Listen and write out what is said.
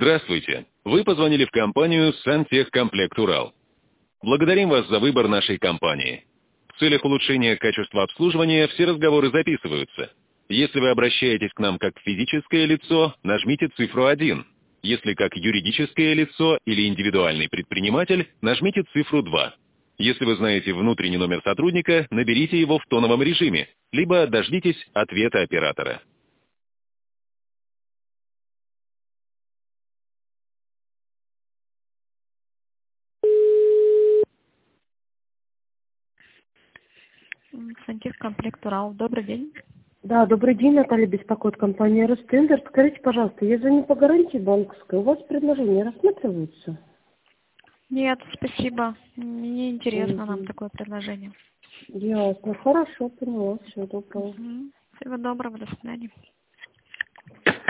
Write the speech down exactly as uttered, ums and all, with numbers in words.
Здравствуйте. Вы позвонили в компанию «Сантехкомплект Урал». Благодарим вас за выбор нашей компании. В целях улучшения качества обслуживания все разговоры записываются. Если вы обращаетесь к нам как физическое лицо, нажмите цифру один. Если как юридическое лицо или индивидуальный предприниматель, нажмите цифру два. Если вы знаете внутренний номер сотрудника, наберите его в тоновом режиме, либо дождитесь ответа оператора. М, Сантехкомплект Урал. Добрый день. Да, добрый день, Наталья беспокоит, компания Ростендер. Скажите, пожалуйста, я звоню по гарантии банковской, у вас предложение рассматривается? Нет, спасибо. Не интересно нам Мгм. такое предложение. Ясно, хорошо, поняла, всего доброго. Мгм. Всего доброго, до свидания.